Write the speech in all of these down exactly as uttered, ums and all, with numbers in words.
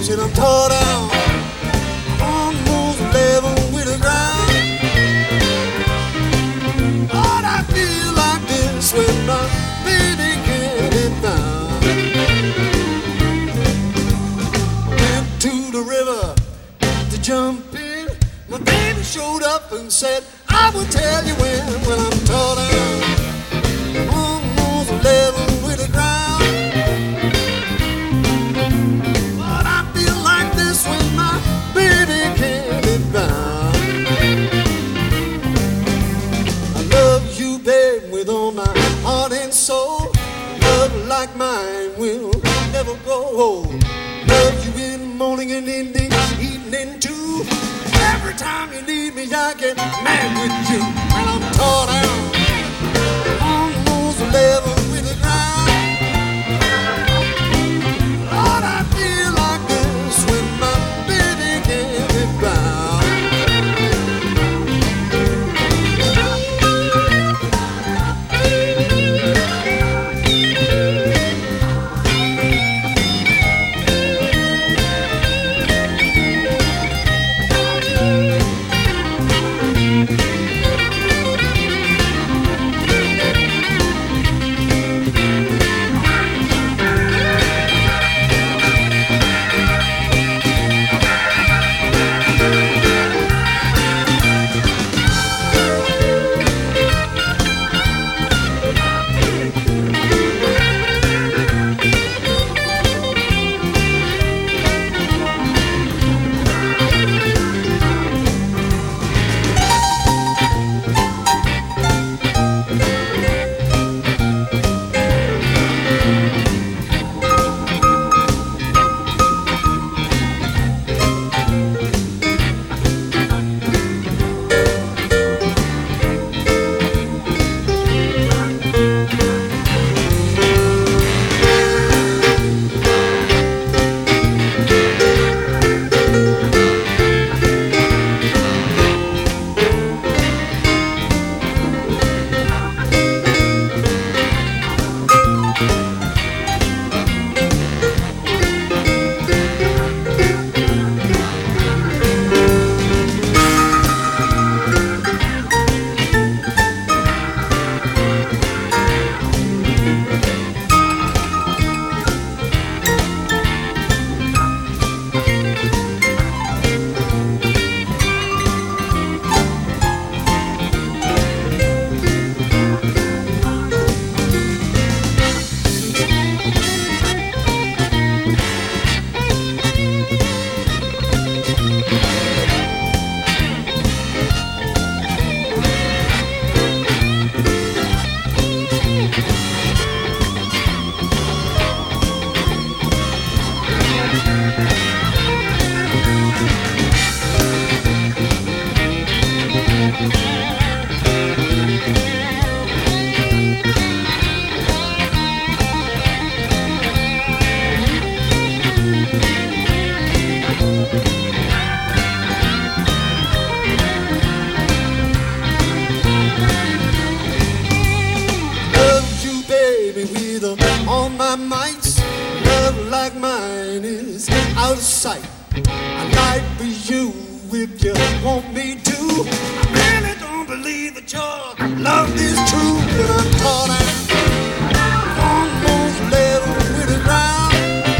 Said I'm tore down, almost level with the ground. Lord, I feel like this when my baby can't be found. Went to the river to jump in. My baby showed up and said, I will tell you when, when I'm tore down, almost level with the ground. But I feel like this when my baby can't be found. I love you, babe, with all my heart and soul. Love like mine will never grow old. Love you in the morning and in the evening too. Every time you need me, I get mad with you. When I'm tore down, almost level with the ground. Lord, I feel like this when my baby can't be found. All my might, love like mine is out of sight. I'd lie for you if you want me to. I really don't believe that your love is true. When I'm tore down, almost level with the ground.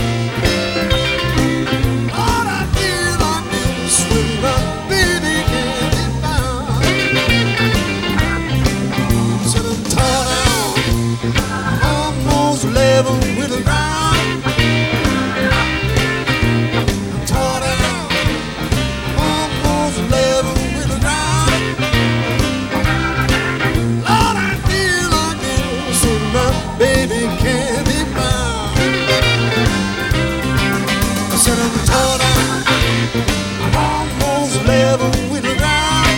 Lord, I feel like this when my baby can't be found. Said I'm tore down, almost level with the ground. I'm tore down, almost level with the ground. Lord, I feel like this when my baby can't be found. I said I'm tore down, I'm almost level with the ground.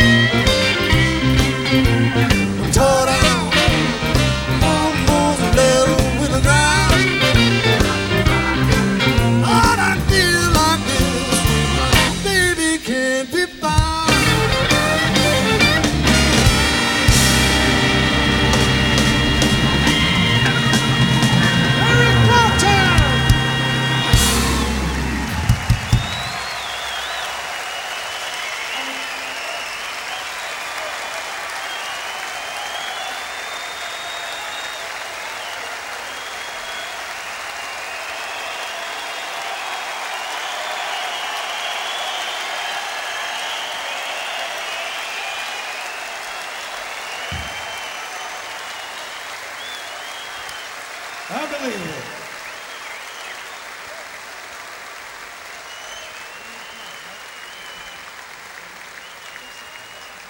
I'm tore down, almost level with the ground. Lord, I feel like this when my baby can't be found. Eric Clapton! Unbelievable.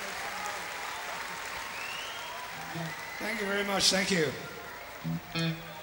Thank you very much. Thank you.